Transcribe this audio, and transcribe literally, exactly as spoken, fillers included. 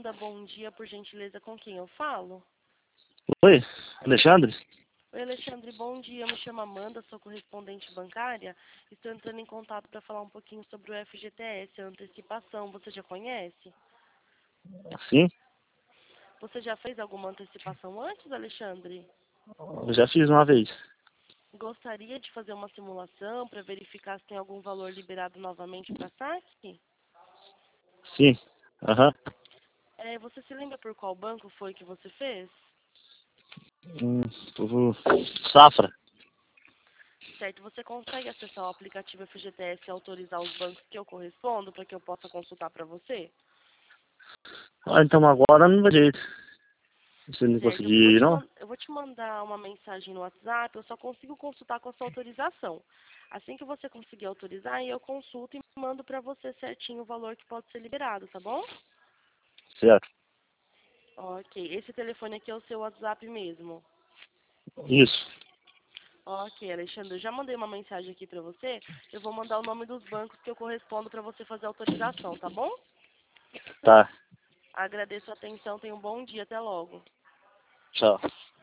Amanda, bom dia, por gentileza, com quem eu falo? Oi, Alexandre? Oi, Alexandre, bom dia, me chamo Amanda, sou correspondente bancária. Estou entrando em contato para falar um pouquinho sobre o F G T S, a antecipação. Você já conhece? Sim, Você já fez alguma antecipação antes, Alexandre? eu já fiz uma vez. Gostaria de fazer uma simulação para verificar se tem algum valor liberado novamente para saque? Sim, aham. É, você se lembra por qual banco foi que você fez? Hum, por Safra. Certo, você consegue acessar o aplicativo F G T S e autorizar os bancos que eu correspondo para que eu possa consultar para você? Ah, então agora não vai jeito. Você não Certo, eu vou conseguir ir, te, não? man- eu vou te mandar uma mensagem no WhatsApp, eu só consigo consultar com a sua autorização. Assim que você conseguir autorizar, eu consulto e mando para você certinho o valor que pode ser liberado, tá bom? Certo. Ok, esse telefone aqui é o seu WhatsApp mesmo. Isso. Ok, Alexandre, eu já mandei uma mensagem aqui para você. Eu vou mandar o nome dos bancos que eu correspondo para você fazer a autorização, tá bom? Tá. Agradeço a atenção, tenha um bom dia, até logo. Tchau.